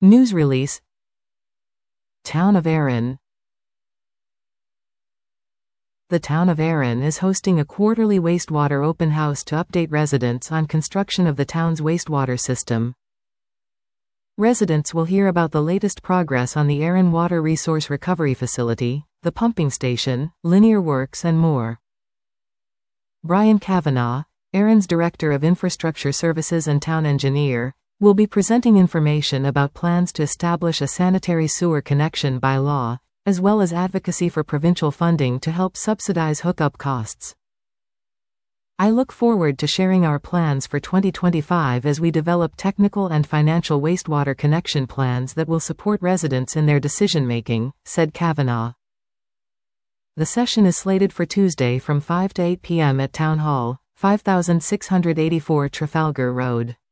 News release. Town of Erin. The town of Erin is hosting a quarterly wastewater open house to update residents on construction of the town's wastewater system. Residents will hear about the latest progress on the Erin Water Resource Recovery Facility, the pumping station, linear works and more. Brian Kavanagh, Erin's Director of Infrastructure Services and Town Engineer, will be presenting information about plans to establish a sanitary sewer connection by law, as well as advocacy for provincial funding to help subsidize hookup costs. I look forward to sharing our plans for 2025 as we develop technical and financial wastewater connection plans that will support residents in their decision-making, said Kavanagh. The session is slated for Tuesday from 5 to 8 p.m. at Town Hall, 5684 Trafalgar Road.